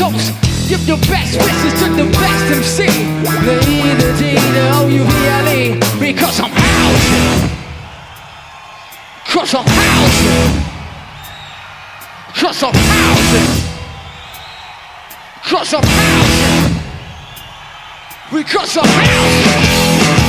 toast. Give your best wishes to the best MC. Play the D, the O-U-V-L-E. Because I'm housing. Cause I'm housing. Cause I'm housing. Cause I'm housing. Because I'm housing.